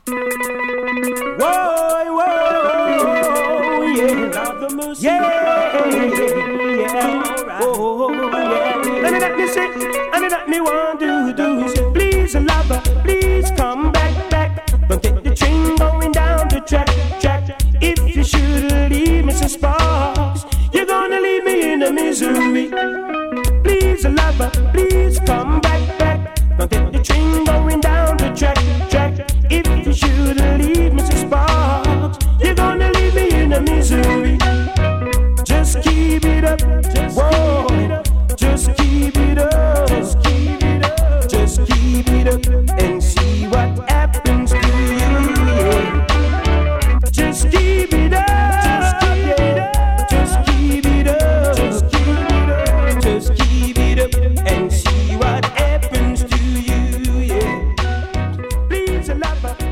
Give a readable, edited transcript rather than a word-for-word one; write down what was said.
Whoa, whoa, yeah. Yeah. Oh, yeah. Let me say, and let me want to do. Please, lover, please come back. Don't take the train going down the track. If you should leave, Mrs. Sparks, you're gonna leave me in a misery. Please, lover, please come back. Don't take the train going down the track. If you should leave, Mrs. Sparks, you're gonna leave me in a misery. Just keep it up, whoa. Just keep it up, just keep it up, and see what happens to you. Just keep it up, just keep it up, just keep it up, and see what happens to you. Yeah. Please, lover.